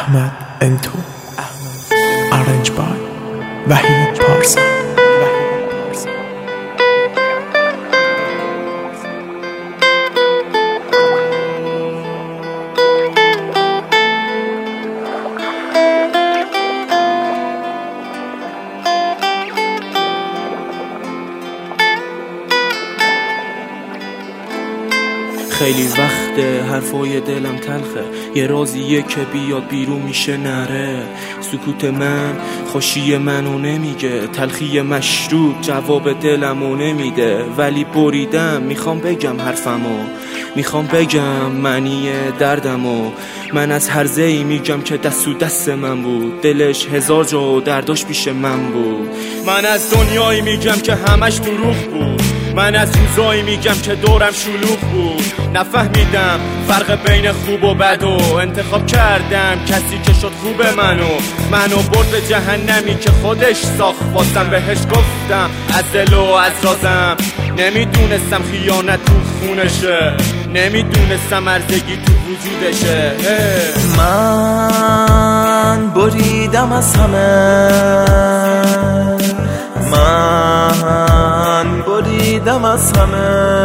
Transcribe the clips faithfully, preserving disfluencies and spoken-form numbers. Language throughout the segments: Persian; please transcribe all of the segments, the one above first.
Ahmed Into Arranged by Wahid Parsa. خیلی وقته حرفای دلم تلخه، یه رازیه که بیاد بیرون میشه نره. سکوت من خوشی منو نمیگه، تلخی مشروب جواب دلمو نمیده. ولی بریدم میخوام بگم حرفمو، میخوام بگم معنی دردمو. من از هرزه‌ای میگم که دست و دست من بود، دلش هزار جا و درداش پیش من بود. من از دنیایی میگم که همش دروغ بود، من از روزایی میگم که دورم شلوغ بود. نفهمیدم فرق بین خوب و بد و انتخاب کردم کسی که شد خوب منو. منو برد به جهنمی که خودش ساخت، واسم بهش گفتم از دل و از رازم. نمیدونستم خیانت تو خونشه، نمیدونستم ارزگی تو وجودشه. من بریدم از همه، من بریدم از همه.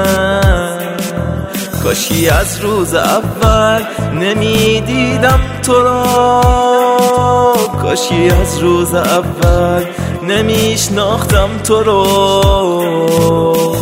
کاشی از روز اول نمیدیدم تو را، کاشی از روز اول نمیشناختم تو رو.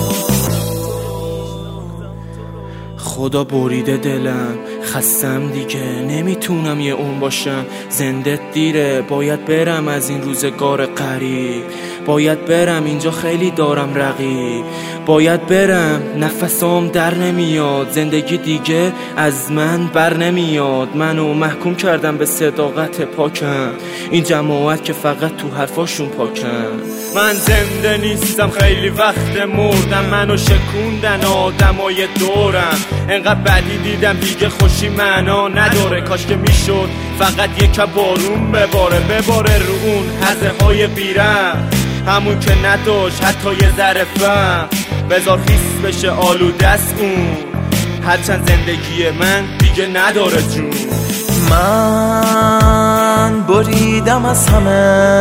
خدا بریده دلم، خستم دیگه، نمیتونم یه اون باشم. زنده دیره، باید برم از این روزگار غریب. باید برم، اینجا خیلی دارم رقیب. باید برم، نفسام در نمیاد، زندگی دیگه از من بر نمیاد. منو محکوم کردم به صداقت پاکم، این جماعت که فقط تو حرفاشون پاکم. من زنده نیستم، خیلی وقت مردم، منو شکوندن آدمای دورم. انقدر بدی دیدم دیگه خوشی معنا نداره. کاش که میشد فقط یک بارون بباره، بباره رو اون هزه های بیرم، همون که نداشت حتی یه ذره فهم. بذار خیس بشه آلوده است اون، هرچند زندگی من دیگه نداره جون. من بریدم از همه،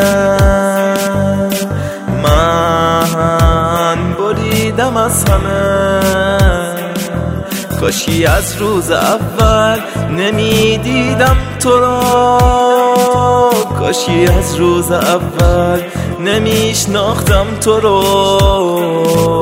من بریدم از همه. کاشی از روز اول نمیدیدم تو را، کاشی از روز اول نمیشناختم تو رو.